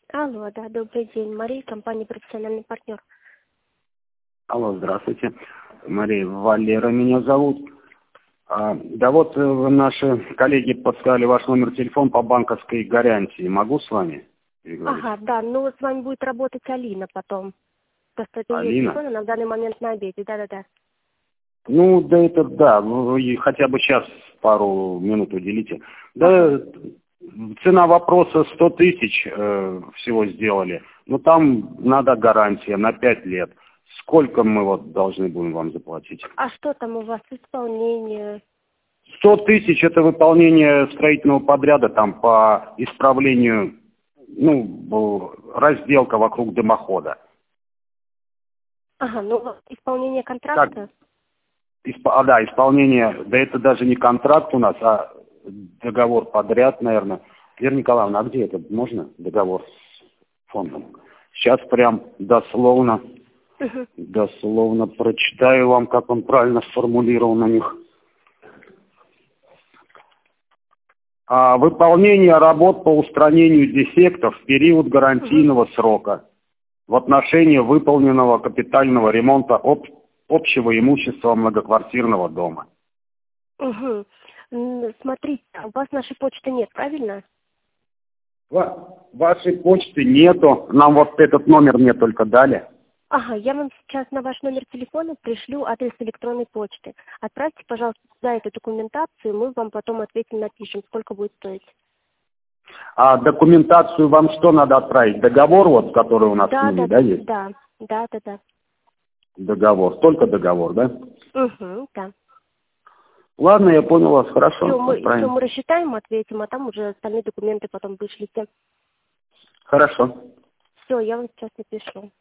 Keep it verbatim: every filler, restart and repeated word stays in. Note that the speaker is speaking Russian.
Алло, да, добрый день. Мария, компания «Профессиональный партнер». Алло, здравствуйте. Мария, Валера меня зовут. А, да вот э, наши коллеги подсказали ваш номер телефона по банковской гарантии. Могу с вами переговорить? Ага, да, ну с вами будет работать Алина потом. Просто это ее Алина? телефон, она в данный момент на обеде, да-да-да. Ну, да это да, ну, и хотя бы сейчас пару минут уделите. Да, Ага. цена вопроса сто тысяч э, всего сделали. Но там надо гарантия на пять лет. Сколько мы вот должны будем вам заплатить? А что там у вас исполнение? Сто тысяч это выполнение строительного подряда там по исправлению, ну, разделка вокруг дымохода. Ага, ну у вас исполнение Как? контракта? Исп- А, да, исполнение, да это даже не контракт у нас, а договор подряд, наверное. Вера Николаевна, а где это? Можно договор с фондом? Сейчас прям дословно, Угу. дословно прочитаю вам, как он правильно сформулирован у них. А, выполнение работ по устранению дефектов в период Угу. гарантийного срока в отношении выполненного капитального ремонта об- общего имущества многоквартирного дома. Угу. Смотрите, у вас нашей почты нет, правильно? Ва- Вашей почты нету, нам вот этот номер мне только дали. Ага, я вам сейчас на ваш номер телефона пришлю адрес электронной почты. Отправьте, пожалуйста, туда эту документацию, мы вам потом ответим, напишем, сколько будет стоить. А документацию вам что надо отправить? Договор вот, который у нас с Да, ними, да, да, да, есть? да, да, да, да. Договор, только договор, да? Угу, да. Ладно, я понял вас, хорошо, Все, мы, все, отправим. мы рассчитаем, ответим, а там уже остальные документы потом вышлите. Хорошо. Все, я вам сейчас напишу.